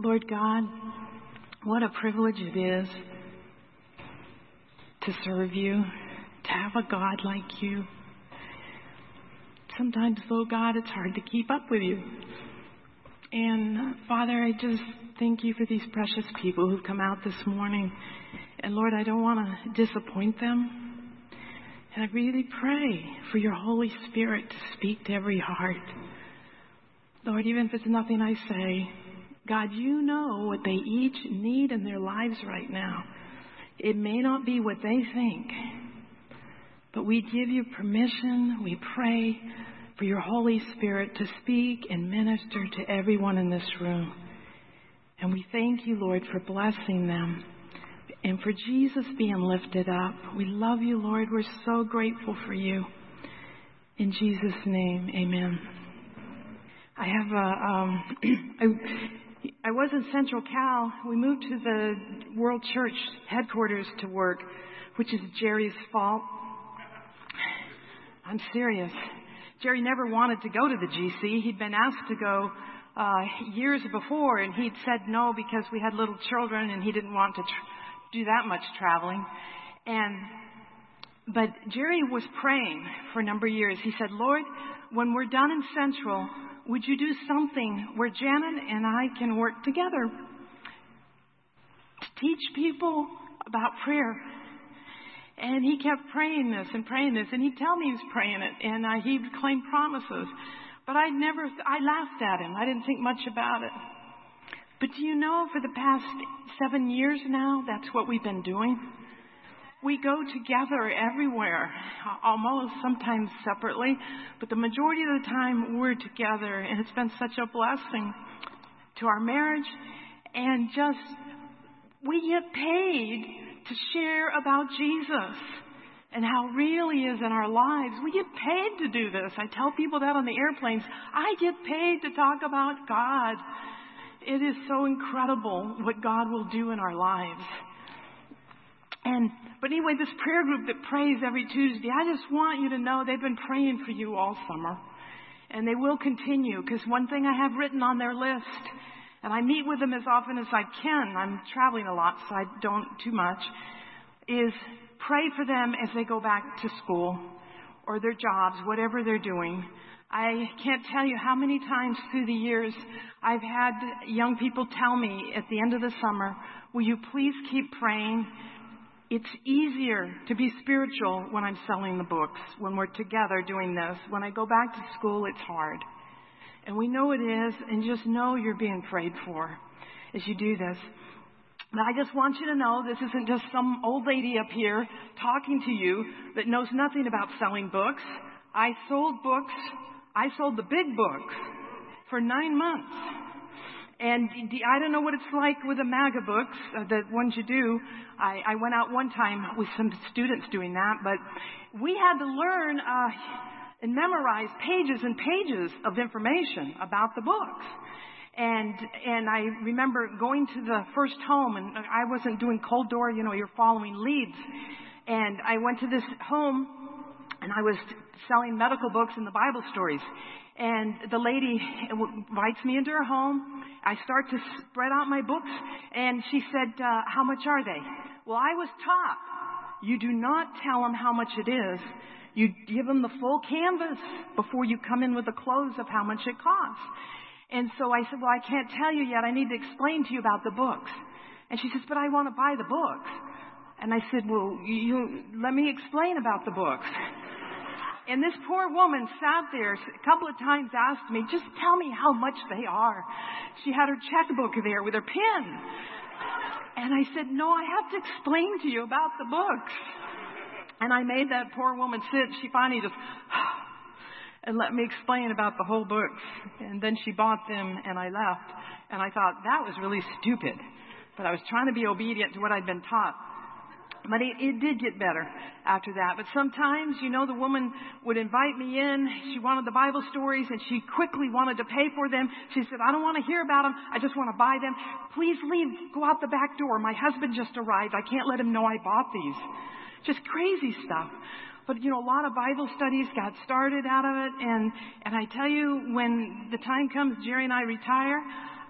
Lord God, what a privilege it is to serve you, to have a God like you. Sometimes, though, God, it's hard to keep up with you. And Father, I just thank you for these precious people who've come out this morning. And Lord, I don't want to disappoint them. And I really pray for your Holy Spirit to speak to every heart. Lord, even if it's nothing I say, God, you know what they each need in their lives right now. It may not be what they think, but we give you permission. We pray for your Holy Spirit to speak and minister to everyone in this room. And we thank you, Lord, for blessing them and for Jesus being lifted up. We love you, Lord. We're so grateful for you. In Jesus' name, amen. I was in Central Cal. We moved to the World Church headquarters to work, which is Jerry's fault. I'm serious. Jerry never wanted to go to the GC. He'd been asked to go years before, and he'd said no because we had little children, and he didn't want to do that much traveling. But Jerry was praying for a number of years. He said, Lord, when we're done in Central, would you do something where Janet and I can work together to teach people about prayer? And he kept praying this, and he'd tell me he was praying it, and he'd claim promises. But I laughed at him. I didn't think much about it. But do you know, for the past 7 years now, that's what we've been doing? We go together everywhere, almost sometimes separately, but the majority of the time we're together, and it's been such a blessing to our marriage. And we get paid to share about Jesus and how real he is in our lives. We get paid to do this. I tell people that on the airplanes. I get paid to talk about God. It is so incredible what God will do in our lives. But anyway, this prayer group that prays every Tuesday, I just want you to know they've been praying for you all summer. And they will continue, because one thing I have written on their list, and I meet with them as often as I can, I'm traveling a lot, so I don't too much, is pray for them as they go back to school or their jobs, whatever they're doing. I can't tell you how many times through the years I've had young people tell me at the end of the summer, will you please keep praying? It's easier to be spiritual when I'm selling the books, when we're together doing this. When I go back to school, it's hard. And we know it is, and just know you're being prayed for as you do this. But I just want you to know this isn't just some old lady up here talking to you that knows nothing about selling books. I sold books. I sold the big books for 9 months. And I don't know what it's like with the MAGA books, the ones you do. I went out one time with some students doing that, but we had to learn and memorize pages and pages of information about the books. And I remember going to the first home, and I wasn't doing cold door, you're following leads. And I went to this home, and I was selling medical books and the Bible stories. And the lady invites me into her home. I start to spread out my books, and she said, how much are they? Well, I was taught, you do not tell them how much it is. You give them the full canvas before you come in with the close of how much it costs. And so I said, well, I can't tell you yet. I need to explain to you about the books. And she says, but I want to buy the books. And I said, well, let me explain about the books. And this poor woman sat there a couple of times, asked me, just tell me how much they are. She had her checkbook there with her pen. And I said, no, I have to explain to you about the books. And I made that poor woman sit. She finally just and let me explain about the whole books. And then she bought them, and I left. And I thought, that was really stupid. But I was trying to be obedient to what I'd been taught. But it did get better after that. But sometimes, the woman would invite me in. She wanted the Bible stories, and she quickly wanted to pay for them. She said, I don't want to hear about them. I just want to buy them. Please leave. Go out the back door. My husband just arrived. I can't let him know I bought these. Just crazy stuff. But, a lot of Bible studies got started out of it. And I tell you, when the time comes, Jerry and I retire,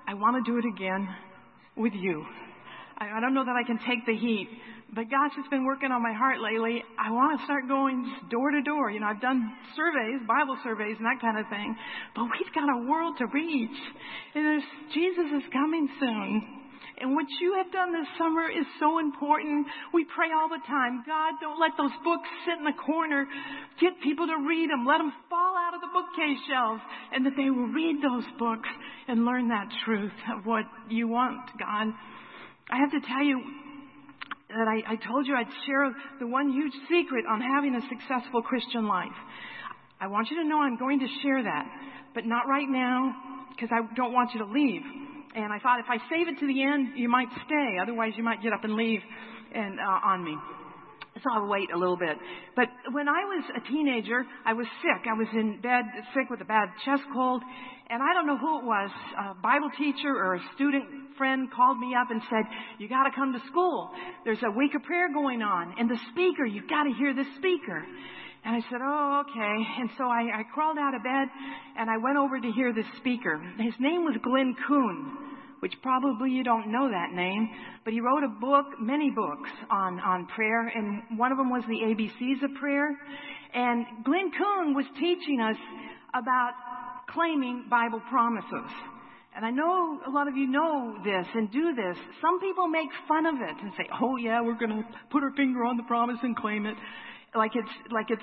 I want to do it again with you. I don't know that I can take the heat, but gosh, it's been working on my heart lately. I want to start going just door to door. You know, I've done surveys, Bible surveys and that kind of thing, but we've got a world to reach. And Jesus is coming soon. And what you have done this summer is so important. We pray all the time, God, don't let those books sit in the corner. Get people to read them. Let them fall out of the bookcase shelves, and that they will read those books and learn that truth of what you want, God. I have to tell you that I told you I'd share the one huge secret on having a successful Christian life. I want you to know I'm going to share that, but not right now, because I don't want you to leave. And I thought if I save it to the end, you might stay. Otherwise, you might get up and leave on me. So I'll wait a little bit. But when I was a teenager, I was sick. I was in bed sick with a bad chest cold. And I don't know who it was, a Bible teacher or a student friend called me up and said, you got to come to school. There's a week of prayer going on. And the speaker, you've got to hear the speaker. And I said, oh, okay. And so I crawled out of bed and I went over to hear the speaker. His name was Glenn Kuhn, which probably you don't know that name, but he wrote a book, many books on prayer, and one of them was the ABCs of prayer. And Glenn Kuhn was teaching us about claiming Bible promises. And I know a lot of you know this and do this. Some people make fun of it and say, oh yeah, we're going to put our finger on the promise and claim it. Like it's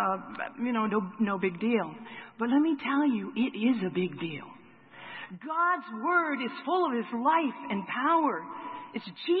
no big deal. But let me tell you, it is a big deal. God's Word is full of His life and power. It's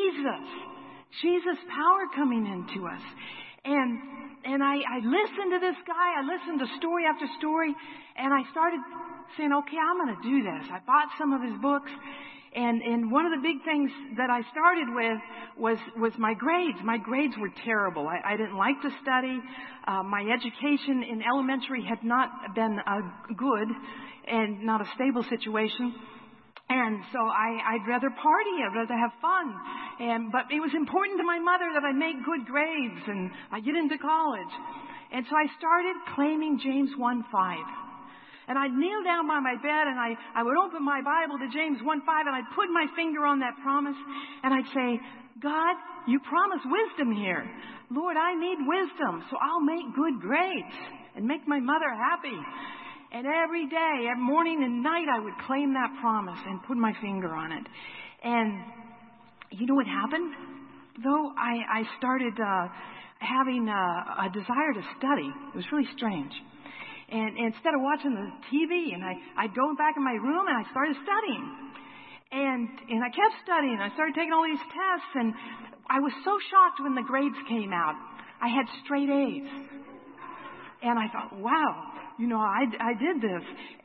Jesus' power coming into us. And I listened to this guy. I listened to story after story, and I started saying, okay, I'm going to do this. I bought some of his books. And one of the big things that I started with was my grades. My grades were terrible. I didn't like to study. My education in elementary had not been good and not a stable situation. And so I'd rather party. I'd rather have fun. But it was important to my mother that I make good grades and I get into college. And so I started claiming James 1:5. And I'd kneel down by my bed and I would open my Bible to James 1:5 and I'd put my finger on that promise and I'd say, God, you promise wisdom here. Lord, I need wisdom, so I'll make good grades and make my mother happy. And every day, every morning and night, I would claim that promise and put my finger on it. And you know what happened? Though I started having a desire to study. It was really strange. And instead of watching the TV, and I'd go back in my room and I started studying. And I kept studying. I started taking all these tests, and I was so shocked when the grades came out. I had straight A's. And I thought, wow, I did this.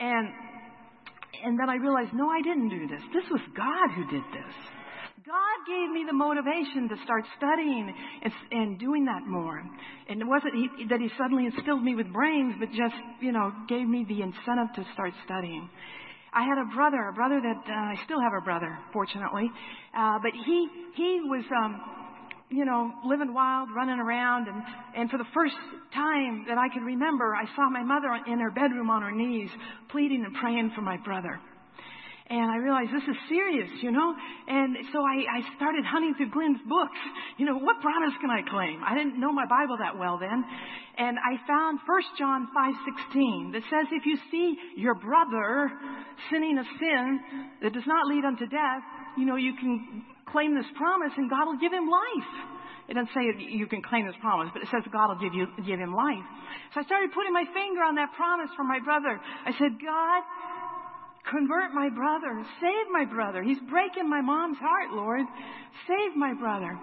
And then I realized, no, I didn't do this. This was God who did this. God gave me the motivation to start studying and doing that more. And it wasn't that He suddenly instilled me with brains, but just, gave me the incentive to start studying. I had a brother that, I still have a brother, fortunately. But he was, living wild, running around. And for the first time that I could remember, I saw my mother in her bedroom on her knees, pleading and praying for my brother. And I realized this is serious, And so I started hunting through Glenn's books. What promise can I claim? I didn't know my Bible that well then. And I found 1 John 5:16 that says, if you see your brother sinning a sin that does not lead unto death, you can claim this promise and God will give him life. It doesn't say you can claim this promise, but it says God will give him life. So I started putting my finger on that promise for my brother. I said, God, convert my brother. Save my brother. He's breaking my mom's heart, Lord. Save my brother.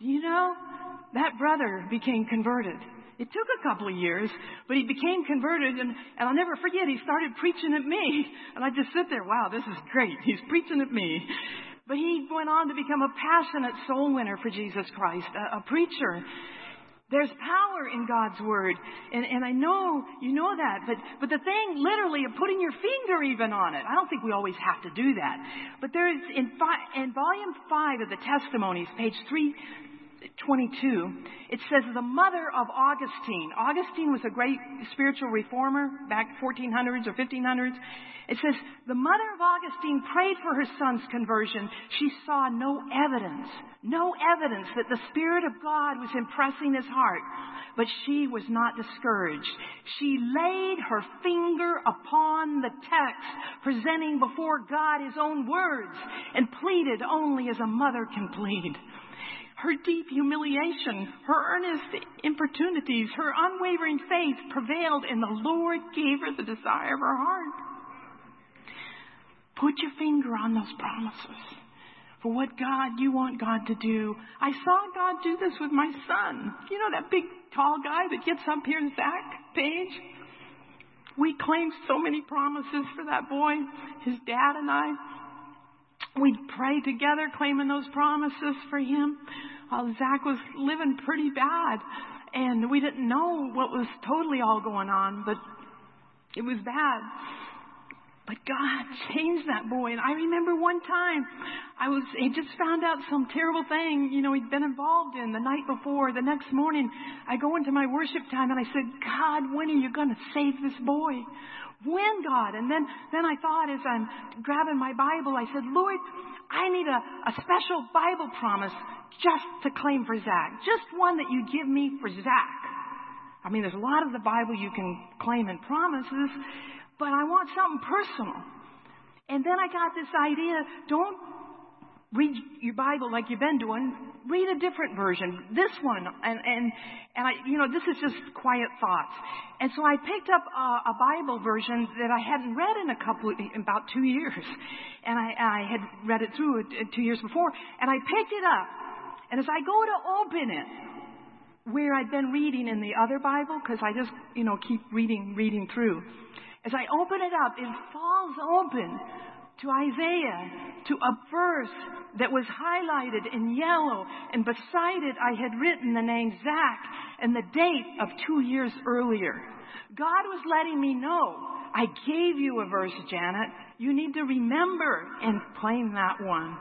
That brother became converted. It took a couple of years, but he became converted, and I'll never forget, he started preaching at me. And I just sit there, wow, this is great. He's preaching at me. But he went on to become a passionate soul winner for Jesus Christ, a preacher. There's power in God's Word, and I know you know that, but the thing literally of putting your finger even on it, I don't think we always have to do that. But there is, in volume 5 of the Testimonies, page 22, it says the mother of Augustine. Augustine was a great spiritual reformer back 1400s or 1500s. It says the mother of Augustine prayed for her son's conversion. She saw no evidence that the Spirit of God was impressing his heart. But she was not discouraged. She laid her finger upon the text, presenting before God his own words, and pleaded only as a mother can plead. Her deep humiliation, her earnest importunities, her unwavering faith prevailed, and the Lord gave her the desire of her heart. Put your finger on those promises for what you want God to do. I saw God do this with my son. You know that big, tall guy that gets up here, Zach Page? We claimed so many promises for that boy, his dad and I. We'd pray together, claiming those promises for him. Zach was living pretty bad, and we didn't know what was totally all going on, but it was bad. But God changed that boy. And I remember one time, he just found out some terrible thing, he'd been involved in the night before. The next morning, I go into my worship time and I said, God, when are you going to save this boy? When, God? And then I thought, as I'm grabbing my Bible, I said, Lord, I need a special Bible promise just to claim for Zach. Just one that you give me for Zach. I mean, there's a lot of the Bible you can claim in promises, but I want something personal. And then I got this idea, don't read your Bible like you've been doing. Read a different version. This one. And I, this is just quiet thoughts. And so I picked up a Bible version that I hadn't read in about 2 years. And I had read it through 2 years before. And I picked it up. And as I go to open it, where I'd been reading in the other Bible, because I just, keep reading through. As I open it up, it falls open to Isaiah, to a verse that was highlighted in yellow, and beside it I had written the name Zach and the date of 2 years earlier. God was letting me know, I gave you a verse, Janet. You need to remember and claim that one.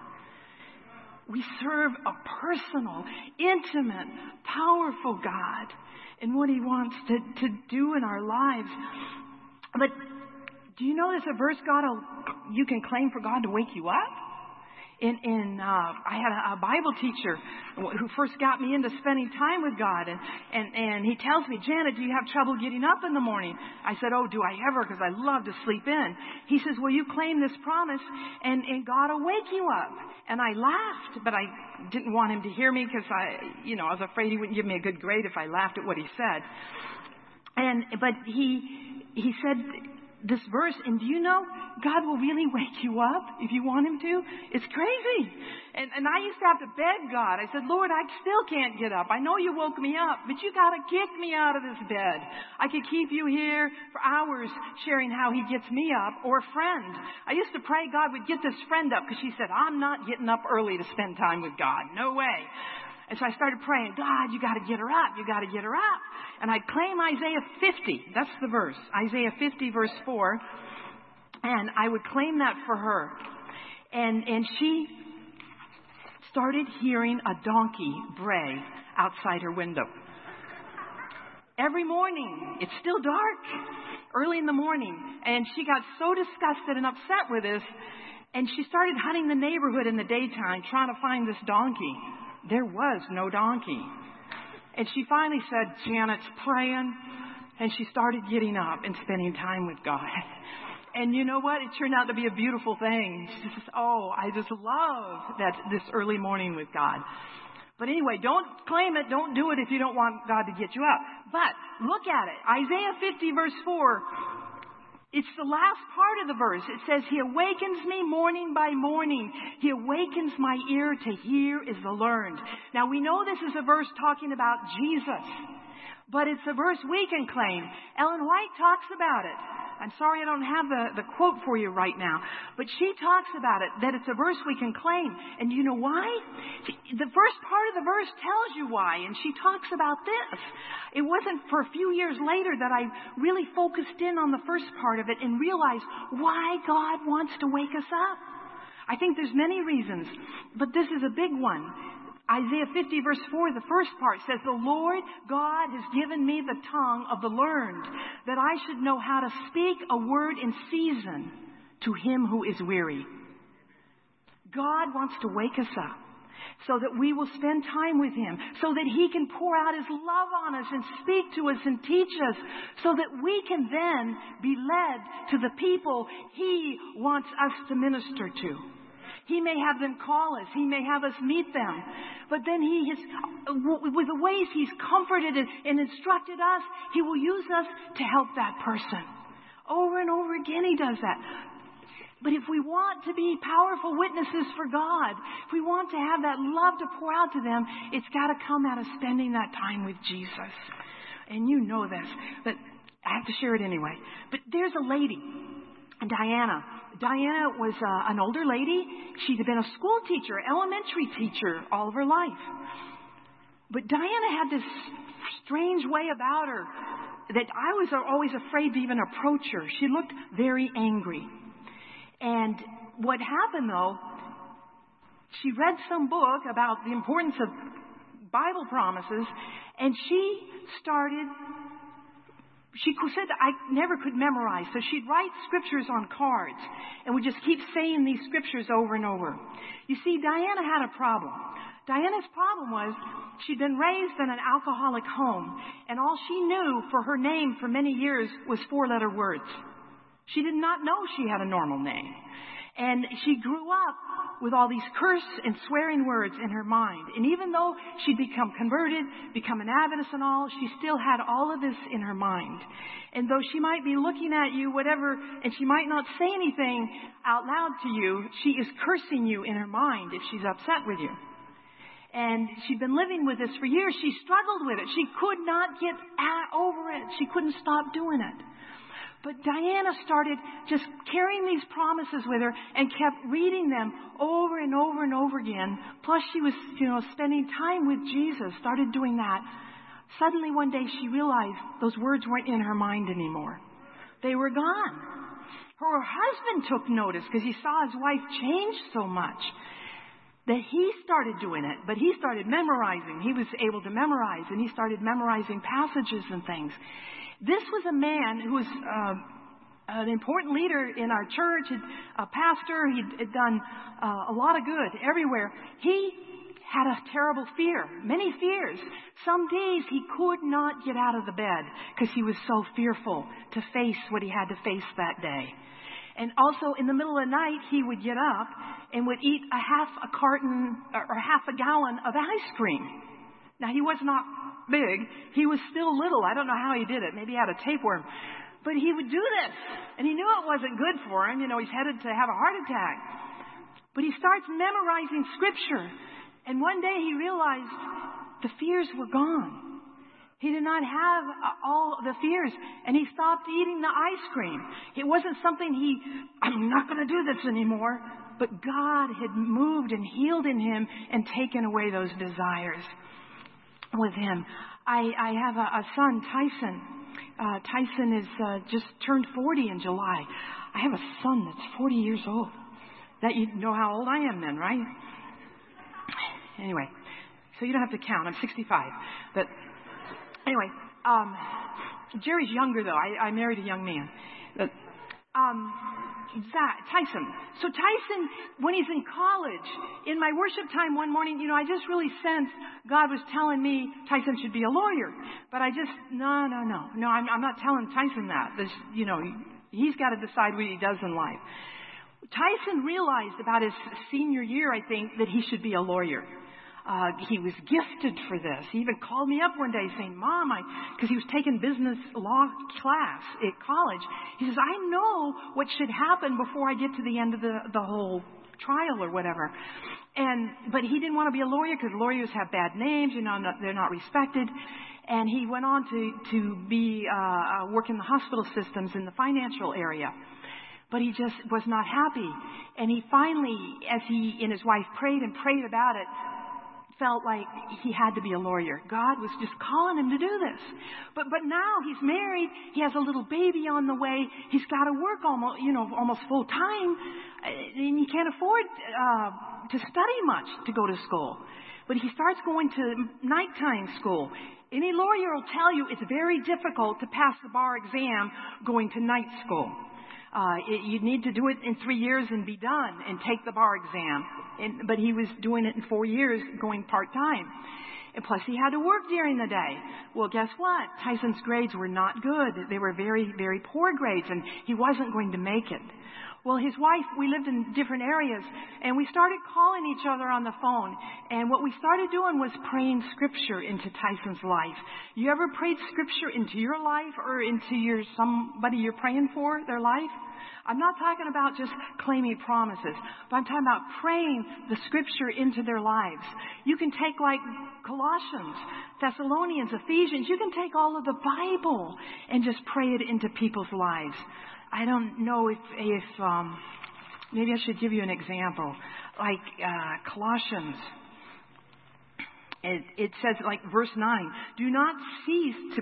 We serve a personal, intimate, powerful God in what He wants to do in our lives. But do you know there's a verse you can claim for God to wake you up? I had a Bible teacher who first got me into spending time with God, and he tells me, Janet, do you have trouble getting up in the morning? I said, oh, do I ever? Because I love to sleep in. He says, well, you claim this promise, and God will wake you up. And I laughed, but I didn't want him to hear me because I was afraid he wouldn't give me a good grade if I laughed at what he said. But he said this verse, and do you know, God will really wake you up if you want Him to? It's crazy. And I used to have to beg God. I said, Lord, I still can't get up. I know you woke me up, but you got to kick me out of this bed. I could keep you here for hours sharing how He gets me up, or a friend. I used to pray God would get this friend up because she said, I'm not getting up early to spend time with God. No way. And so I started praying, God, you got to get her up. You got to get her up. And I claim Isaiah 50. That's the verse. Isaiah 50, verse 4. And I would claim that for her. And she started hearing a donkey bray outside her window. Every morning. It's still dark. Early in the morning. And she got so disgusted and upset with this. And she started hunting the neighborhood in the daytime trying to find this donkey. There was no donkey. And she finally said, Janet's praying. And she started getting up and spending time with God. And you know what? It turned out to be a beautiful thing. She says, I just love this early morning with God. But anyway, don't claim it. Don't do it if you don't want God to get you up. But look at it. Isaiah 50, verse 4. It's the last part of the verse. It says, He awakens me morning by morning. He awakens my ear to hear is the learned. Now we know this is a verse talking about Jesus, but it's a verse we can claim. Ellen White talks about it. I'm sorry I don't have the quote for you right now, but she talks about it, that it's a verse we can claim. And you know why? The first part of the verse tells you why, and she talks about this. It wasn't for a few years later that I really focused in on the first part of it and realized why God wants to wake us up. I think there's many reasons, but this is a big one. Isaiah 50 verse 4, the first part says, the Lord God has given me the tongue of the learned, that I should know how to speak a word in season to him who is weary. God wants to wake us up so that we will spend time with him, so that he can pour out his love on us and speak to us and teach us, so that we can then be led to the people he wants us to minister to. He may have them call us. He may have us meet them. But then he has, with the ways he's comforted and instructed us, he will use us to help that person. Over and over again he does that. But if we want to be powerful witnesses for God, if we want to have that love to pour out to them, it's got to come out of spending that time with Jesus. And you know this, but I have to share it anyway. But there's a lady, Diana. Diana was an older lady. She'd been a school teacher, elementary teacher all of her life. But Diana had this strange way about her that I was always afraid to even approach her. She looked very angry. And what happened, though, she read some book about the importance of Bible promises, and she said I never could memorize, so she'd write scriptures on cards and would just keep saying these scriptures over and over. You see, Diana had a problem. Diana's problem was she'd been raised in an alcoholic home, and all she knew for her name for many years was 4-letter words. She did not know she had a normal name. And she grew up with all these curse and swearing words in her mind. And even though she'd become converted, become an Adventist and all, she still had all of this in her mind. And though she might be looking at you, whatever, and she might not say anything out loud to you, she is cursing you in her mind if she's upset with you. And she'd been living with this for years. She struggled with it. She could not get over it. She couldn't stop doing it. But Diana started just carrying these promises with her and kept reading them over and over and over again. Plus she was, spending time with Jesus, started doing that. Suddenly one day she realized those words weren't in her mind anymore. They were gone. Her husband took notice because he saw his wife change so much that he started doing it. But he started memorizing. He was able to memorize, and he started memorizing passages and things. This was a man who was an important leader in our church, a pastor. He'd done a lot of good everywhere. He had a terrible fear, many fears. Some days he could not get out of the bed because he was so fearful to face what he had to face that day. And also in the middle of the night, he would get up and would eat half a gallon of ice cream. Now, he was not big. He was still little. I don't know how he did it. Maybe he had a tapeworm. But he would do this. And he knew it wasn't good for him. He's headed to have a heart attack. But he starts memorizing Scripture. And one day he realized the fears were gone. He did not have all the fears. And he stopped eating the ice cream. It wasn't something I'm not going to do this anymore. But God had moved and healed in him and taken away those desires with him. I have a son, Tyson. Tyson is just turned 40 in July. I have a son that's 40 years old. That you know how old I am then, right? Anyway, so you don't have to count. I'm 65. But anyway, Jerry's younger though. I married a young man. But, Tyson. So Tyson, when he's in college, in my worship time one morning, I just really sensed God was telling me Tyson should be a lawyer. But I just, no, I'm not telling Tyson that. He's got to decide what he does in life. Tyson realized about his senior year, I think, that he should be a lawyer. He was gifted for this. He even called me up one day saying, Mom, because he was taking business law class at college. He says, I know what should happen before I get to the end of the whole trial or whatever. But he didn't want to be a lawyer because lawyers have bad names, they're not respected. And he went on to be work in the hospital systems in the financial area. But he just was not happy. And he finally, as he and his wife prayed about it, felt like he had to be a lawyer. God was just calling him to do this. But now he's married. He has a little baby on the way. He's got to work almost full time, and he can't afford to study much to go to school. But he starts going to nighttime school. Any lawyer will tell you it's very difficult to pass the bar exam going to night school. You need to do it in 3 years and be done and take the bar exam. But he was doing it in 4 years, going part-time. And plus he had to work during the day. Well, guess what? Tyson's grades were not good. They were very, very poor grades, and he wasn't going to make it. Well, his wife, we lived in different areas, and we started calling each other on the phone. And what we started doing was praying Scripture into Tyson's life. You ever prayed Scripture into your life or into somebody you're praying for, their life? I'm not talking about just claiming promises, but I'm talking about praying the Scripture into their lives. You can take like Colossians, Thessalonians, Ephesians. You can take all of the Bible and just pray it into people's lives. I don't know if maybe I should give you an example. Like Colossians, it says, like verse 9, we do not cease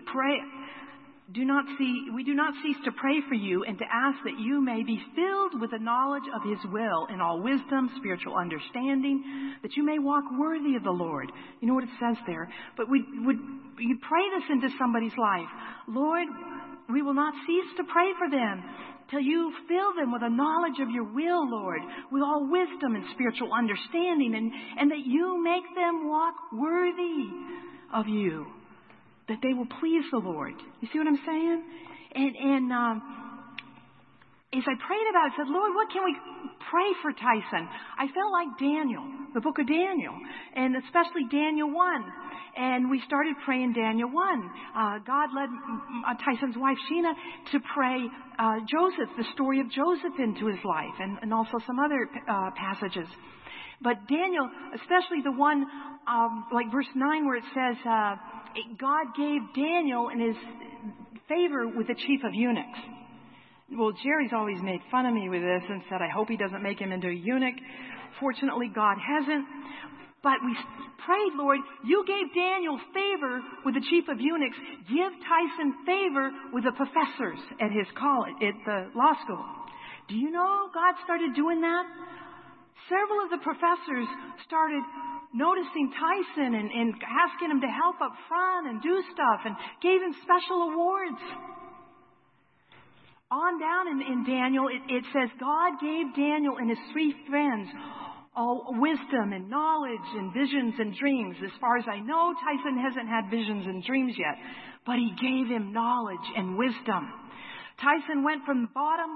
to pray for you and to ask that you may be filled with the knowledge of His will in all wisdom, spiritual understanding, that you may walk worthy of the Lord. You know what it says there? But you pray this into somebody's life. Lord, we will not cease to pray for them till you fill them with a knowledge of your will, Lord, with all wisdom and spiritual understanding, and that you make them walk worthy of you, that they will please the Lord. You see what I'm saying? And as I prayed about it, I said, Lord, what can we pray for Tyson? I felt like Daniel, the book of Daniel, and especially Daniel 1. And we started praying Daniel 1. God led Tyson's wife, Sheena, to pray Joseph, the story of Joseph into his life, and also some other passages. But Daniel, especially the one, like verse 9, where it says, God gave Daniel in his favor with the chief of eunuchs. Well, Jerry's always made fun of me with this and said, I hope he doesn't make him into a eunuch. Fortunately, God hasn't. But we prayed, Lord, you gave Daniel favor with the chief of eunuchs. Give Tyson favor with the professors at his college, at the law school. Do you know God started doing that? Several of the professors started noticing Tyson and asking him to help up front and do stuff and gave him special awards. On down in Daniel, it says, God gave Daniel and his 3 friends all wisdom and knowledge and visions and dreams. As far as I know, Tyson hasn't had visions and dreams yet, but he gave him knowledge and wisdom. Tyson went from bottom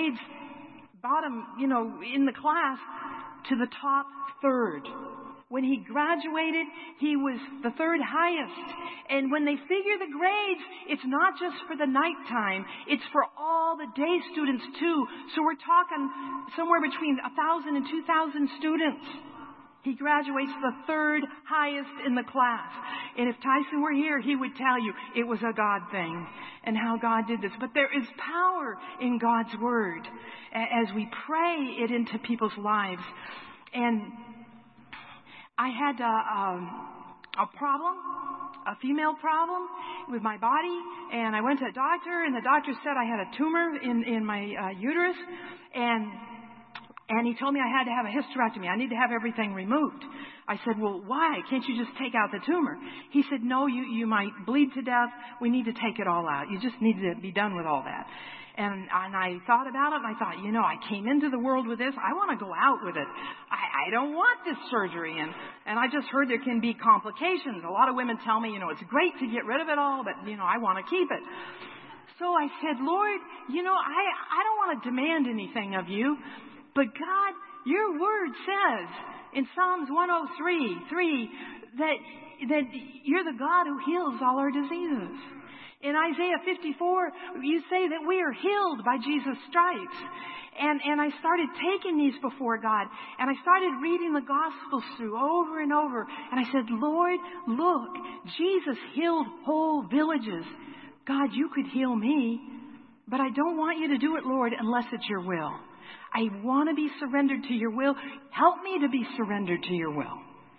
in the class to the top third. When he graduated, he was the third highest. And when they figure the grades, it's not just for the nighttime. It's for all the day students too. So we're talking somewhere between 1,000 and 2,000 students. He graduates the third highest in the class. And if Tyson were here, he would tell you it was a God thing and how God did this. But there is power in God's Word as we pray it into people's lives. And I had a problem, a female problem with my body, and I went to a doctor, and the doctor said I had a tumor in my uterus, and he told me I had to have a hysterectomy. I need to have everything removed. I said, well, why? Can't you just take out the tumor? He said, no, you might bleed to death. We need to take it all out. You just need to be done with all that. And I thought about it, and I thought, I came into the world with this. I want to go out with it. I don't want this surgery. And I just heard there can be complications. A lot of women tell me, it's great to get rid of it all, but, I want to keep it. So I said, Lord, I don't want to demand anything of you, but God, your word says in Psalms 103:3 that you're the God who heals all our diseases. In Isaiah 54, you say that we are healed by Jesus' stripes. And I started taking these before God. And I started reading the Gospels through over and over. And I said, Lord, look, Jesus healed whole villages. God, you could heal me. But I don't want you to do it, Lord, unless it's your will. I want to be surrendered to your will. Help me to be surrendered to your will.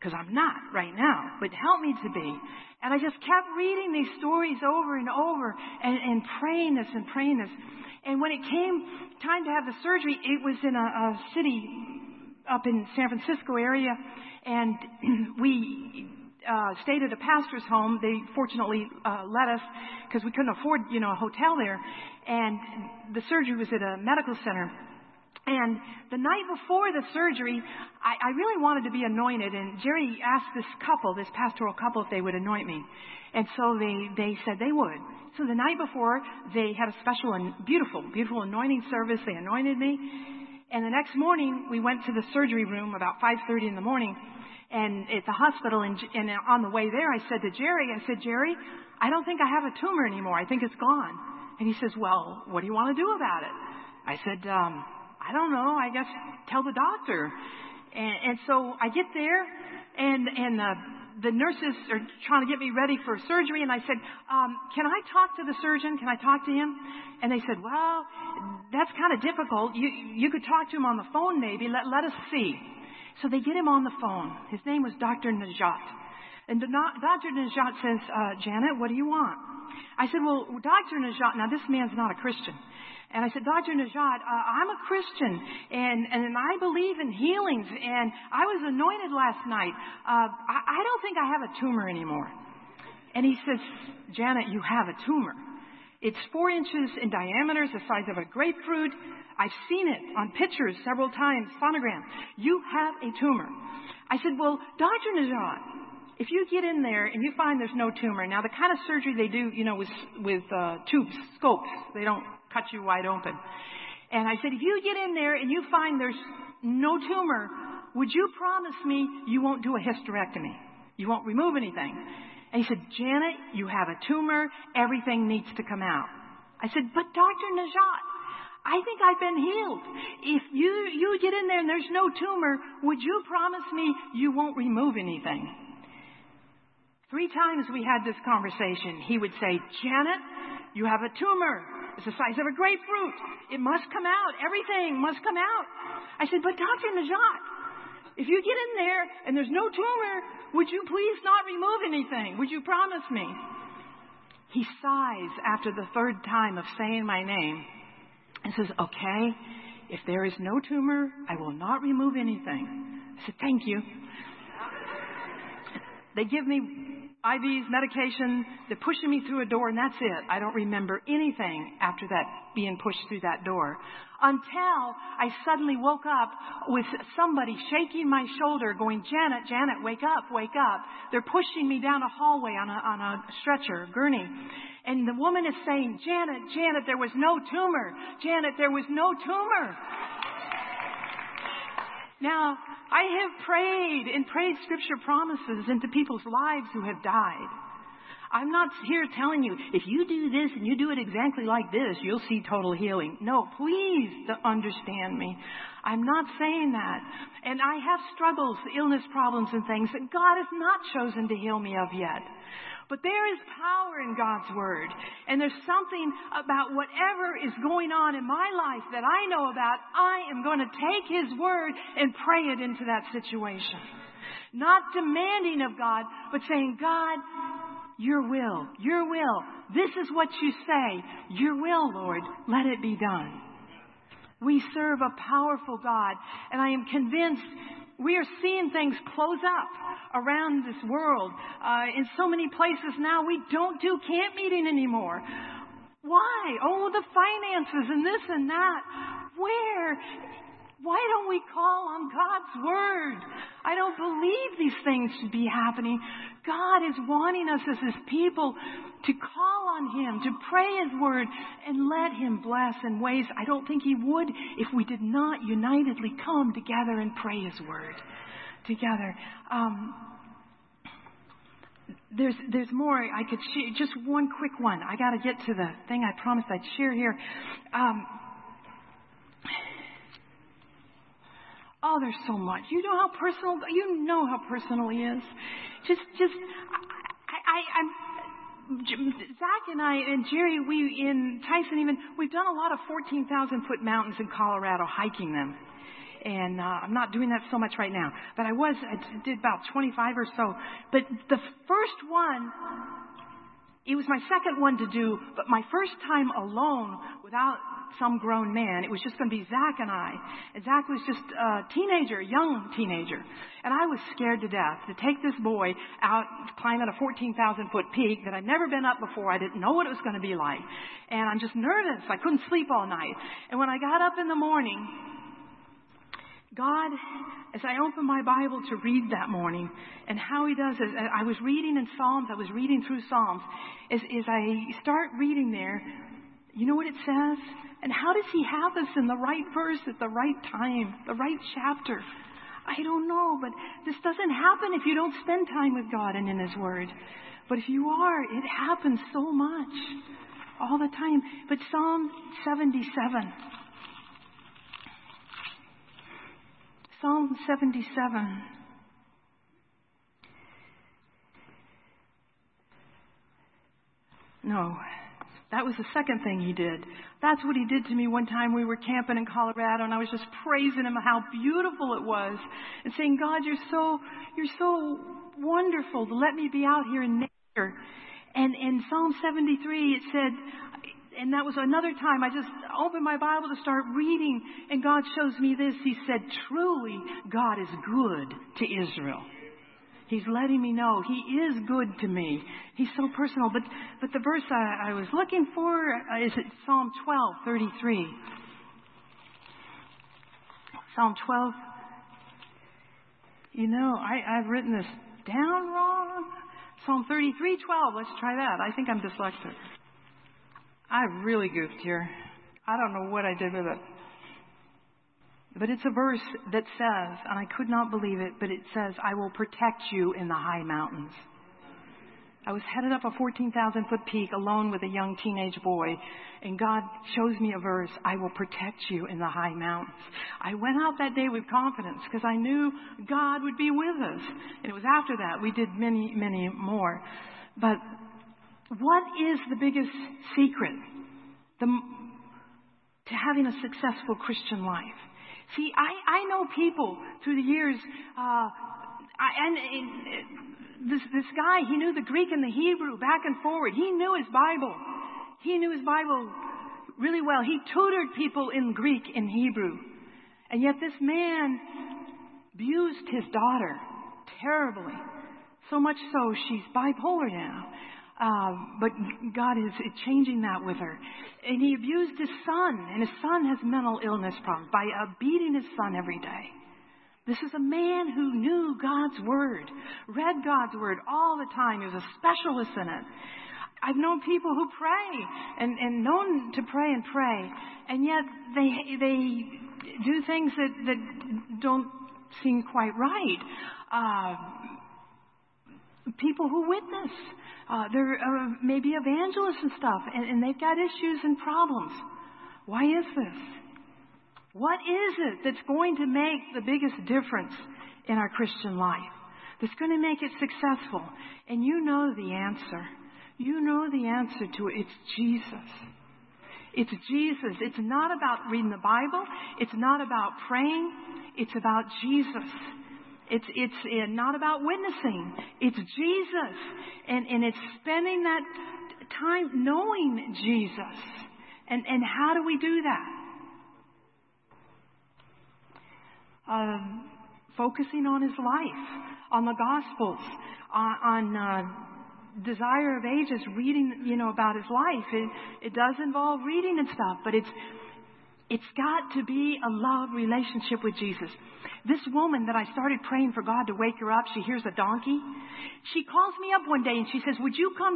because I'm not right now, but help me to be. And I just kept reading these stories over and over and praying this and praying this. And when it came time to have the surgery, it was in a city up in San Francisco area, and we stayed at a pastor's home. They fortunately let us because we couldn't afford, a hotel there. And the surgery was at a medical center. And the night before the surgery, I really wanted to be anointed. And Jerry asked this pastoral couple, if they would anoint me. And so they said they would. So the night before, they had a special and beautiful anointing service. They anointed me. And the next morning, we went to the surgery room about 5:30 in the morning. And at the hospital, and on the way there, I said to Jerry, Jerry, I don't think I have a tumor anymore. I think it's gone. And he says, well, what do you want to do about it? I said, I don't know. I guess tell the doctor. And so I get there, and the nurses are trying to get me ready for surgery. And I said, can I talk to the surgeon? Can I talk to him? And they said, well, that's kind of difficult. You could talk to him on the phone maybe. Let us see. So they get him on the phone. His name was Dr. Najat. And Dr. Najat says, Janet, what do you want? I said, well, Dr. Najat, now this man's not a Christian. And I said, Dr. Najat, I'm a Christian, and I believe in healings, and I was anointed last night. I don't think I have a tumor anymore. And he says, Janet, you have a tumor. It's 4 inches in diameter, the size of a grapefruit. I've seen it on pictures several times, sonogram. You have a tumor. I said, well, Dr. Najat, if you get in there and you find there's no tumor, now the kind of surgery they do, with tubes, scopes, they don't cut you wide open. And I said, if you get in there and you find there's no tumor, would you promise me you won't do a hysterectomy? You won't remove anything? And he said, Janet, you have a tumor. Everything needs to come out. I said, but Dr. Najat, I think I've been healed. If you get in there and there's no tumor, would you promise me you won't remove anything? 3 times we had this conversation. He would say, Janet, you have a tumor. It's the size of a grapefruit. It must come out. Everything must come out. I said, but Dr. Najat, if you get in there and there's no tumor, would you please not remove anything? Would you promise me? He sighs after the 3rd time of saying my name and says, okay, if there is no tumor, I will not remove anything. I said, thank you. They give me IVs, medication. They're pushing me through a door, and that's it. I don't remember anything after that, being pushed through that door. Until I suddenly woke up with somebody shaking my shoulder going, Janet, Janet, wake up, wake up. They're pushing me down a hallway on a stretcher, gurney. And the woman is saying, Janet, Janet, there was no tumor. Janet, there was no tumor. Now, I have prayed scripture promises into people's lives who have died. I'm not here telling you, if you do this and you do it exactly like this, you'll see total healing. No, please understand me. I'm not saying that. And I have struggles, illness problems and things that God has not chosen to heal me of yet. But there is power in God's Word. And there's something about whatever is going on in my life that I know about. I am going to take His Word and pray it into that situation. Not demanding of God, but saying, God, your will, your will. This is what you say. Your will, Lord, let it be done. We serve a powerful God. And I am convinced we are seeing things close up around this world. In so many places now, we don't do camp meeting anymore. Why? Oh, the finances and this and that. Where? Why don't we call on God's Word? I don't believe these things should be happening. God is wanting us as His people to call on Him, to pray His Word, and let Him bless in ways I don't think He would if we did not unitedly come together and pray His Word together. There's more I could share. Just one quick one. I got to get to the thing I promised I'd share here. Oh, there's so much. You know how personal he is. Zach and I and Jerry, Tyson even, we've done a lot of 14,000-foot mountains in Colorado, hiking them. And I'm not doing that so much right now. But I did about 25 or so. But the first one, it was my second one to do, but my first time alone without some grown man. It was just going to be Zach and I. And Zach was just a teenager, young teenager. And I was scared to death to take this boy out climbing a 14,000-foot peak that I'd never been up before. I didn't know what it was going to be like. And I'm just nervous. I couldn't sleep all night. And when I got up in the morning, God, as I opened my Bible to read that morning, and how He does it, I was reading in Psalms, I was reading through Psalms. As I start reading there, you know what it says? And how does He have us in the right verse at the right time, the right chapter? I don't know, but this doesn't happen if you don't spend time with God and in His Word. But if you are, it happens so much, all the time. But Psalm 77. Psalm 77. No, that was the second thing He did. That's what He did to me one time. We were camping in Colorado, and I was just praising Him how beautiful it was, and saying, God, you're so wonderful to let me be out here in nature. And in Psalm 73, it said, and that was another time I just opened my Bible to start reading, and God shows me this. He said, truly, God is good to Israel. He's letting me know He is good to me. He's so personal. But the verse I was looking for is Psalm 12:33. Psalm 12. You know, I've written this down wrong. Psalm 33:12. Let's try that. I think I'm dyslexic. I really goofed here. I don't know what I did with it. But it's a verse that says, and I could not believe it, but it says, I will protect you in the high mountains. I was headed up a 14,000-foot peak alone with a young teenage boy, and God shows me a verse, I will protect you in the high mountains. I went out that day with confidence because I knew God would be with us. And it was after that we did many, many more. But what is the biggest secret to having a successful Christian life? See, I know people through the years, this guy, he knew the Greek and the Hebrew back and forward. He knew his Bible. He knew his Bible really well. He tutored people in Greek and Hebrew. And yet this man abused his daughter terribly. So much so she's bipolar now. But God is changing that with her. And he abused his son, and his son has mental illness problems by beating his son every day. This is a man who knew God's Word, read God's Word all the time. He was a specialist in it. I've known people who pray and known to pray, and yet they do things that don't seem quite right. People who witness. They're maybe evangelists and stuff, and they've got issues and problems. Why is this? What is it that's going to make the biggest difference in our Christian life? That's going to make it successful? And you know the answer. You know the answer to it. It's Jesus. It's Jesus. It's not about reading the Bible. It's not about praying. It's about Jesus. It's not about witnessing. It's Jesus. And it's spending that time knowing Jesus. And how do we do that? Focusing on His life, on the Gospels, on Desire of Ages, reading, about His life. It does involve reading and stuff, but it's got to be a love relationship with Jesus. This woman that I started praying for God to wake her up, she hears a donkey. She calls me up one day and she says, would you come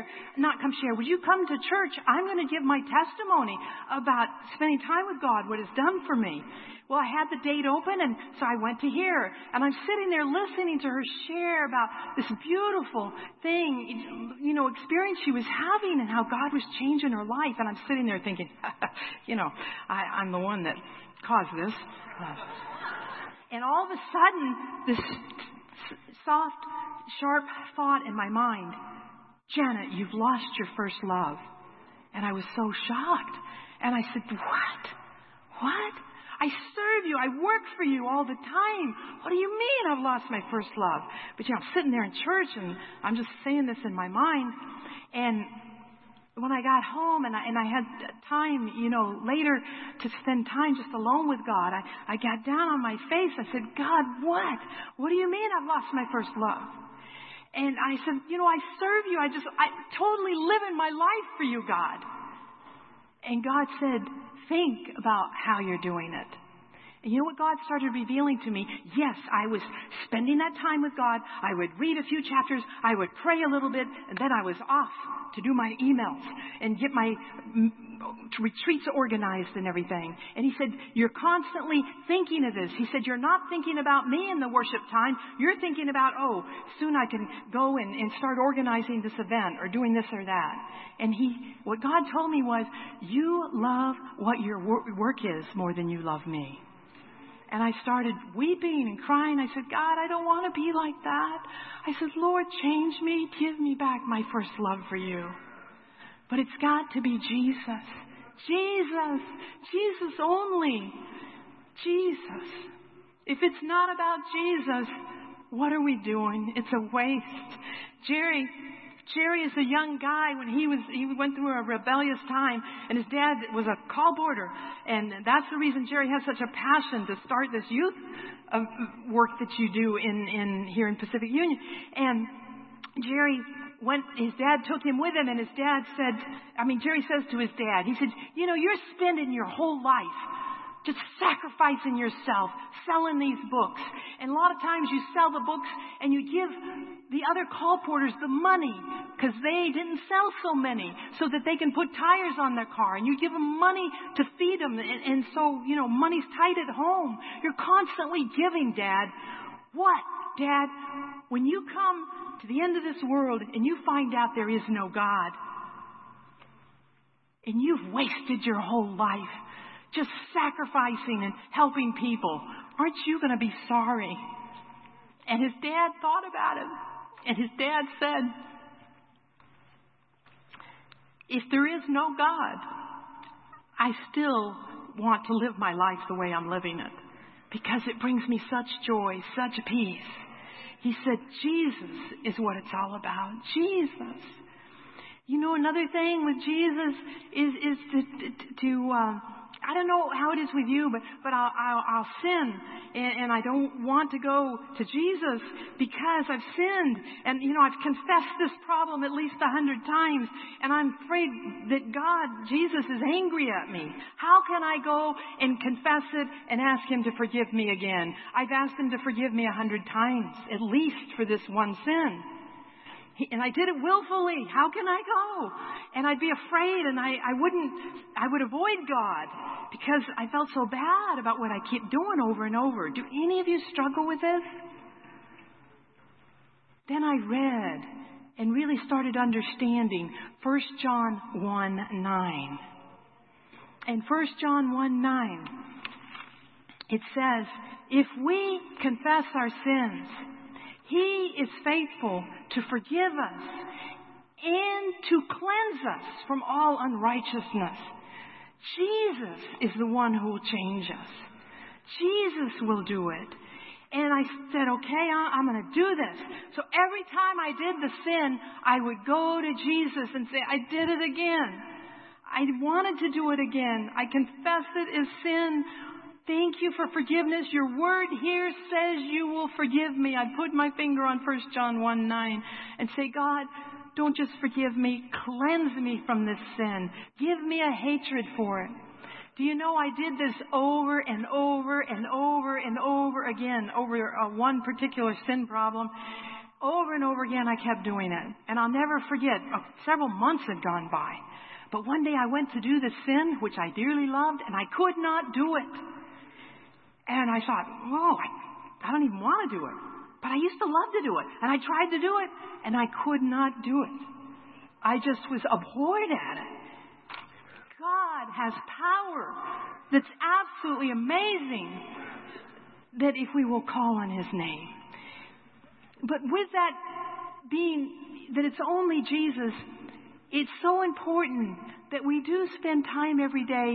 to church? I'm going to give my testimony about spending time with God, what He's done for me. Well, I had the date open, and so I went to hear her. And I'm sitting there listening to her share about this beautiful thing, experience she was having and how God was changing her life. And I'm sitting there thinking, I'm the one that caused this. And all of a sudden, this soft, sharp thought in my mind, Janet, you've lost your first love. And I was so shocked. And I said, what? I serve you. I work for you all the time. What do you mean I've lost my first love? But I'm sitting there in church and I'm just saying this in my mind. And when I got home and I had time, later to spend time just alone with God, I got down on my face. I said, God, what? What do you mean I've lost my first love? And I said, I serve you. I totally live in my life for you, God. And God said, think about how you're doing it. And you know what God started revealing to me? Yes, I was spending that time with God. I would read a few chapters. I would pray a little bit. And then I was off to do my emails and get my retreats organized and everything. And he said, you're constantly thinking of this. He said, you're not thinking about me in the worship time. You're thinking about, soon I can go and start organizing this event or doing this or that. And what God told me was, you love what your work is more than you love me. And I started weeping and crying. I said, God, I don't want to be like that. I said, Lord, change me. Give me back my first love for you. But it's got to be Jesus. Jesus. Jesus only. Jesus. If it's not about Jesus, what are we doing? It's a waste. Jerry is a young guy when he went through a rebellious time, and his dad was a call boarder, and that's the reason Jerry has such a passion to start this youth work that you do here in Pacific Union. And Jerry his dad took him with him, and his dad said, Jerry says to his dad, he said, you're spending your whole life just sacrificing yourself, selling these books. And a lot of times you sell the books and you give the other call porters the money because they didn't sell so many so that they can put tires on their car. And you give them money to feed them. And so, money's tight at home. You're constantly giving, Dad. What, Dad? When you come to the end of this world and you find out there is no God and you've wasted your whole life just sacrificing and helping people, aren't you going to be sorry? And his dad thought about it. And his dad said, if there is no God, I still want to live my life the way I'm living it because it brings me such joy, such peace. He said, Jesus is what it's all about. Jesus. Another thing with Jesus is to I don't know how it is with you, but I'll sin, and I don't want to go to Jesus because I've sinned, and I've confessed this problem at least 100 times, and I'm afraid that Jesus is angry at me. How can I go and confess it and ask Him to forgive me again? I've asked Him to forgive me 100 times, at least for this one sin. And I did it willfully. How can I go? And I'd be afraid, and I would avoid God because I felt so bad about what I keep doing over and over. Do any of you struggle with this? Then I read and really started understanding 1 John 1:9. And 1 John 1:9, it says, if we confess our sins, He is faithful to forgive us and to cleanse us from all unrighteousness. Jesus is the one who will change us. Jesus will do it. And I said, okay, I'm going to do this. So every time I did the sin, I would go to Jesus and say, I did it again. I wanted to do it again. I confessed it as sin. Thank you for forgiveness. Your word here says you will forgive me. I put my finger on 1 John 1:9 and say, God, don't just forgive me. Cleanse me from this sin. Give me a hatred for it. Do you know I did this over and over and over and over again over one particular sin problem? Over and over again, I kept doing it. And I'll never forget, several months had gone by. But one day I went to do the sin, which I dearly loved, and I could not do it. And I thought, I don't even want to do it. But I used to love to do it. And I tried to do it, and I could not do it. I just was abhorred at it. God has power that's absolutely amazing that if we will call on His name. But with that being that it's only Jesus, it's so important that we do spend time every day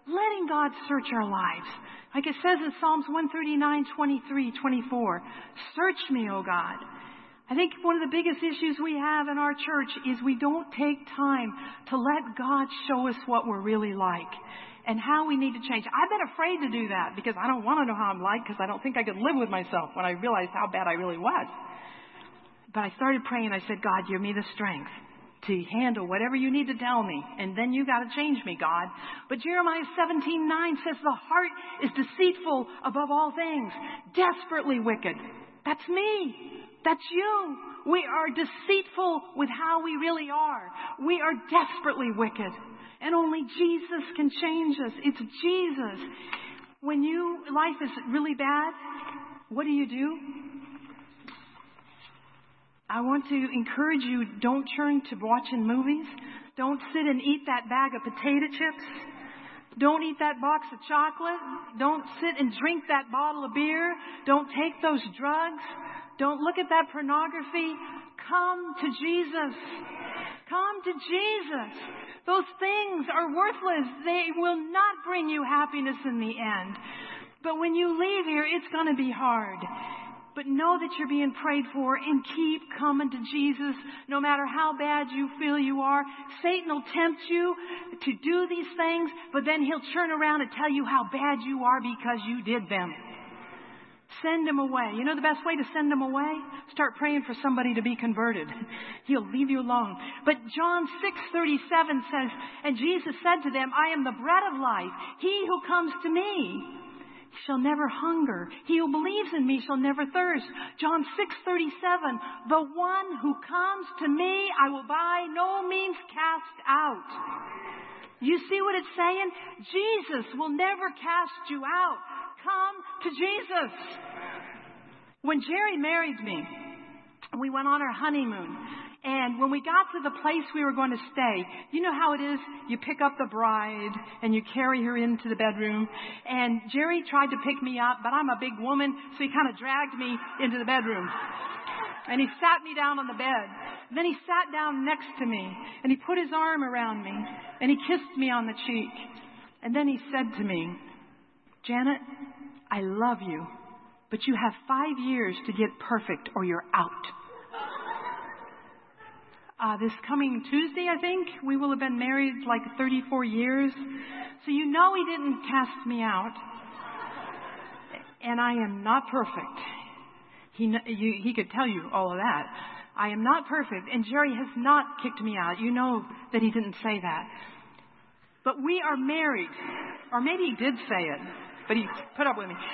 letting God search our lives. Like it says in Psalms 139, 23, 24, search me, O God. I think one of the biggest issues we have in our church is we don't take time to let God show us what we're really like and how we need to change. I've been afraid to do that because I don't want to know how I'm like, because I don't think I could live with myself when I realized how bad I really was. But I started praying. I said, God, give me the strength to handle whatever you need to tell me, and then you got to change me, God. But Jeremiah 17:9 says the heart is deceitful above all things, desperately wicked. That's me. That's you. We are deceitful with how we really are. We are desperately wicked, and only Jesus can change us. It's Jesus. When life is really bad, what do? I want to encourage you, don't turn to watching movies. Don't sit and eat that bag of potato chips. Don't eat that box of chocolate. Don't sit and drink that bottle of beer. Don't take those drugs. Don't look at that pornography. Come to Jesus. Come to Jesus. Those things are worthless. They will not bring you happiness in the end. But when you leave here, it's going to be hard. But know that you're being prayed for and keep coming to Jesus no matter how bad you feel you are. Satan will tempt you to do these things, but then he'll turn around and tell you how bad you are because you did them. Send him away. You know the best way to send him away? Start praying for somebody to be converted. He'll leave you alone. But John 6:37 says, and Jesus said to them, I am the bread of life. He who comes to me shall never hunger. He who believes in me shall never thirst. John 6:37, the one who comes to me I will by no means cast out. You see what it's saying? Jesus will never cast you out. Come to Jesus. When Jerry married me, we went on our honeymoon. And when we got to the place we were going to stay, you know how it is? You pick up the bride and you carry her into the bedroom. And Jerry tried to pick me up, but I'm a big woman, so he kind of dragged me into the bedroom. And he sat me down on the bed. And then he sat down next to me and he put his arm around me and he kissed me on the cheek. And then he said to me, Janet, I love you, but you have 5 years to get perfect or you're out. This coming Tuesday, I think, we will have been married like 34 years. So you know he didn't cast me out. And I am not perfect. He could tell you all of that. I am not perfect. And Jerry has not kicked me out. You know that he didn't say that. But we are married. Or maybe he did say it, but he put up with me.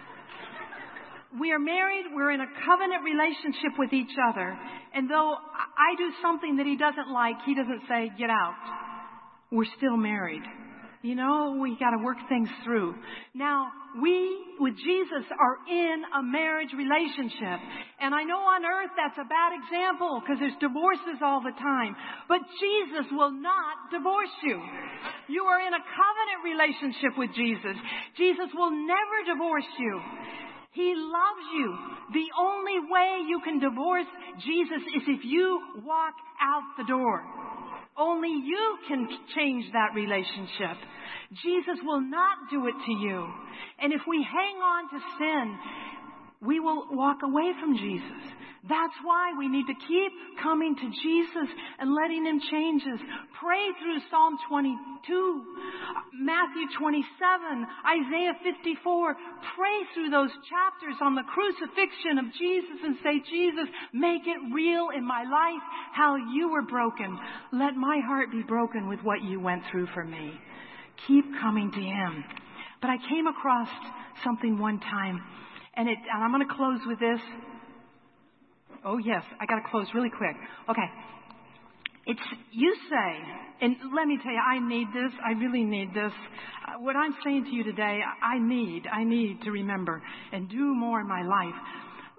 We are married. We're in a covenant relationship with each other. And though I do something that he doesn't like, he doesn't say, get out. We're still married. You know, we got to work things through. Now, we, with Jesus, are in a marriage relationship. And I know on earth that's a bad example because there's divorces all the time. But Jesus will not divorce you. You are in a covenant relationship with Jesus. Jesus will never divorce you. He loves you. The only way you can divorce Jesus is if you walk out the door. Only you can change that relationship. Jesus will not do it to you. And if we hang on to sin, we will walk away from Jesus. That's why we need to keep coming to Jesus and letting him change us. Pray through Psalm 22, Matthew 27, Isaiah 54. Pray through those chapters on the crucifixion of Jesus and say, Jesus, make it real in my life how you were broken. Let my heart be broken with what you went through for me. Keep coming to him. But I came across something one time, and I'm going to close with this. Oh, yes, I got to close really quick. Okay. You say, and let me tell you, I need this. I really need this. What I'm saying to you today, I need to remember and do more in my life.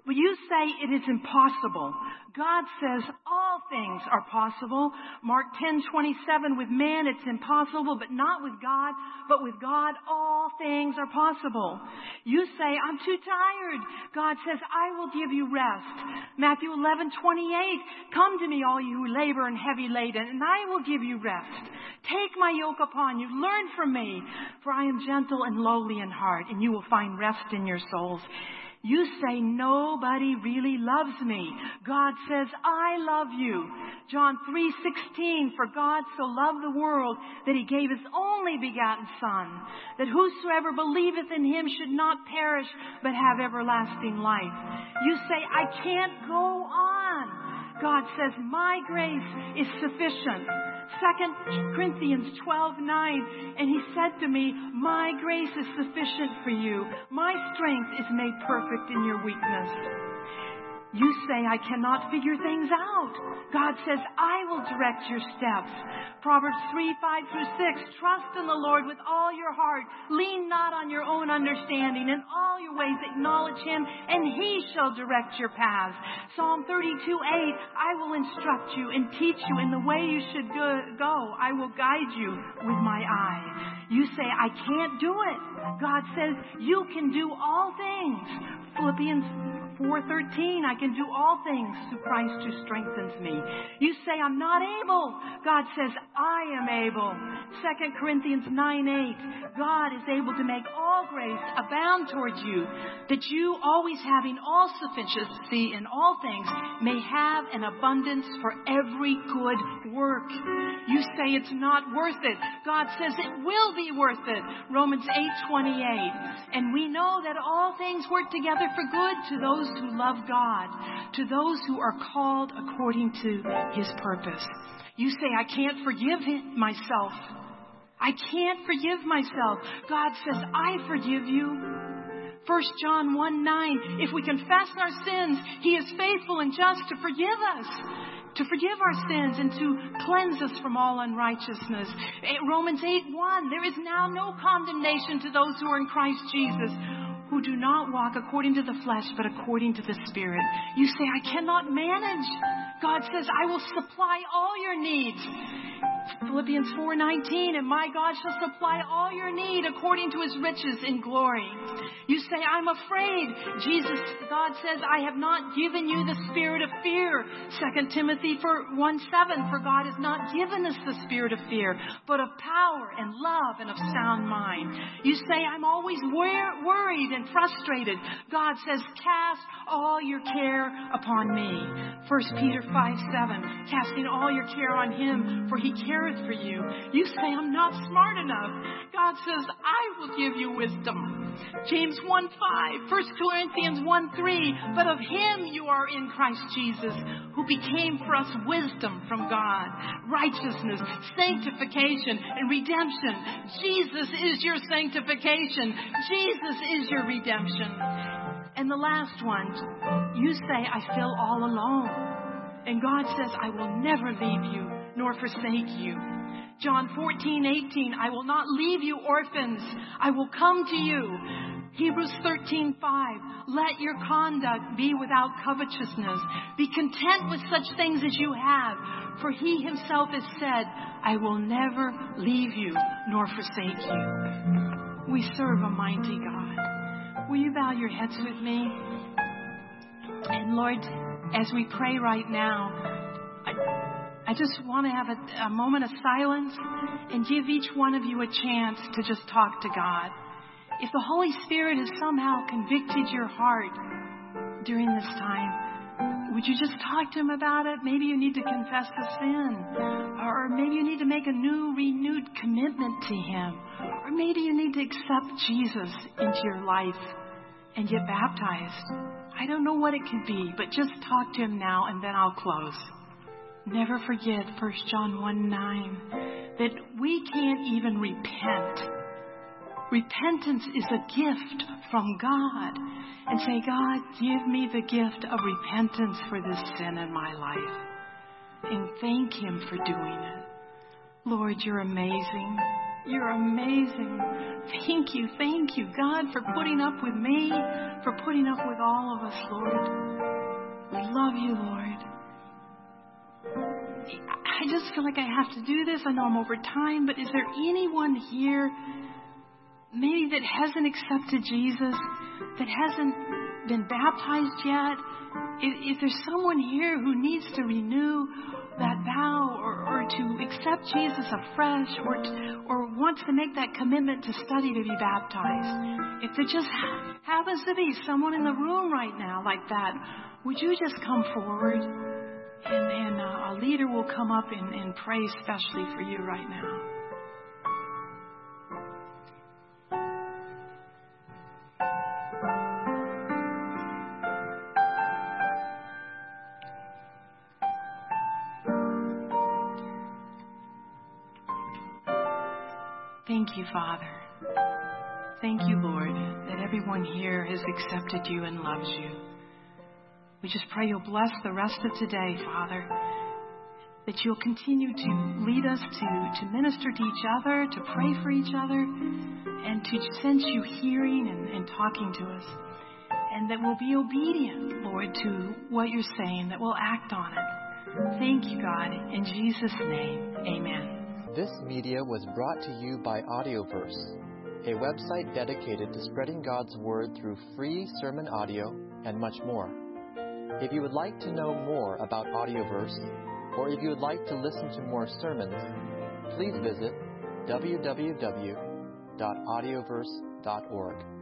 But you say it is impossible. God says all things are possible. Mark 10:27, with man it's impossible, but not with God. But with God all things are possible. You say, I'm too tired. God says, I will give you rest. Matthew 11:28, come to me all you who labor and heavy laden, and I will give you rest. Take my yoke upon you. Learn from me, for I am gentle and lowly in heart, and you will find rest in your souls. You say, nobody really loves me. God says, I love you. John 3:16, for God so loved the world that he gave his only begotten Son, that whosoever believeth in him should not perish, but have everlasting life. You say, I can't go on. God says, my grace is sufficient. 2 Corinthians 12:9, and he said to me, my grace is sufficient for you. My strength is made perfect in your weakness. You say, I cannot figure things out. God says, I will direct your steps. Proverbs 3:5-6, trust in the Lord with all your heart. Lean not on your own understanding. In all your ways acknowledge him, and he shall direct your paths. Psalm 32:8, I will instruct you and teach you in the way you should go. I will guide you with my eye. You say, I can't do it. God says, you can do all things. Philippians 4:13, I can do all things through Christ who strengthens me. You say, I'm not able. God says, I am able. 2 Corinthians 9:8, God is able to make all grace abound towards you, that you, always having all sufficiency in all things, may have an abundance for every good work. You say it's not worth it. God says it will be worth it. Romans 8:28. And we know that all things work together for good to those who love God, to those who are called according to his purpose. You say, I can't forgive myself. I can't forgive myself. God says, I forgive you. 1 John 1:9, if we confess our sins, he is faithful and just to forgive us, to forgive our sins and to cleanse us from all unrighteousness. Romans 8:1, there is now no condemnation to those who are in Christ Jesus, who do not walk according to the flesh, but according to the Spirit. You say, I cannot manage. God says, I will supply all your needs. Philippians 4:19, and my God shall supply all your need according to his riches in glory. You say, I'm afraid. God says, I have not given you the spirit of fear. 2 Timothy 1:7, for God has not given us the spirit of fear, but of power and love and of sound mind. You say, I'm always worried and frustrated. God says, cast all your care upon me. 1 Peter 5:7, casting all your care on him, for he careth for you. You say, I'm not smart enough. God says, I will give you wisdom. James 1:5, 1 Corinthians 1:3, but of him you are in Christ Jesus, who became for us wisdom from God, righteousness, sanctification, and redemption. Jesus is your sanctification. Jesus is your redemption. And the last one, you say, I feel all alone. And God says, I will never leave you nor forsake you. John 14:18, I will not leave you orphans. I will come to you. Hebrews 13:5, let your conduct be without covetousness. Be content with such things as you have. For he himself has said, I will never leave you nor forsake you. We serve a mighty God. Will you bow your heads with me? And Lord, as we pray right now, I just want to have a moment of silence and give each one of you a chance to just talk to God. If the Holy Spirit has somehow convicted your heart during this time, would you just talk to him about it? Maybe you need to confess the sin. Or maybe you need to make a new, renewed commitment to him. Or maybe you need to accept Jesus into your life and get baptized. I don't know what it could be, but just talk to him now and then I'll close. Never forget 1 John 1:9, that we can't even repent. Repentance is a gift from God. And say, God, give me the gift of repentance for this sin in my life. And thank him for doing it. Lord, you're amazing. You're amazing. Thank you, God, for putting up with me, for putting up with all of us, Lord. We love you, Lord. I just feel like I have to do this. I know I'm over time, but is there anyone here maybe that hasn't accepted Jesus, that hasn't been baptized yet? Is there someone here who needs to renew that vow or to accept Jesus afresh or wants to make that commitment to study to be baptized? If there just happens to be someone in the room right now like that, would you just come forward and a leader will come up and pray especially for you right now. Thank you, Father. Thank you, Lord, that everyone here has accepted you and loves you. We just pray you'll bless the rest of today, Father, that you'll continue to lead us to minister to each other, to pray for each other, and to sense you hearing and talking to us. And that we'll be obedient, Lord, to what you're saying, that we'll act on it. Thank you, God. In Jesus' name, amen. This media was brought to you by Audioverse, a website dedicated to spreading God's Word through free sermon audio and much more. If you would like to know more about Audioverse, or if you would like to listen to more sermons, please visit www.audioverse.org.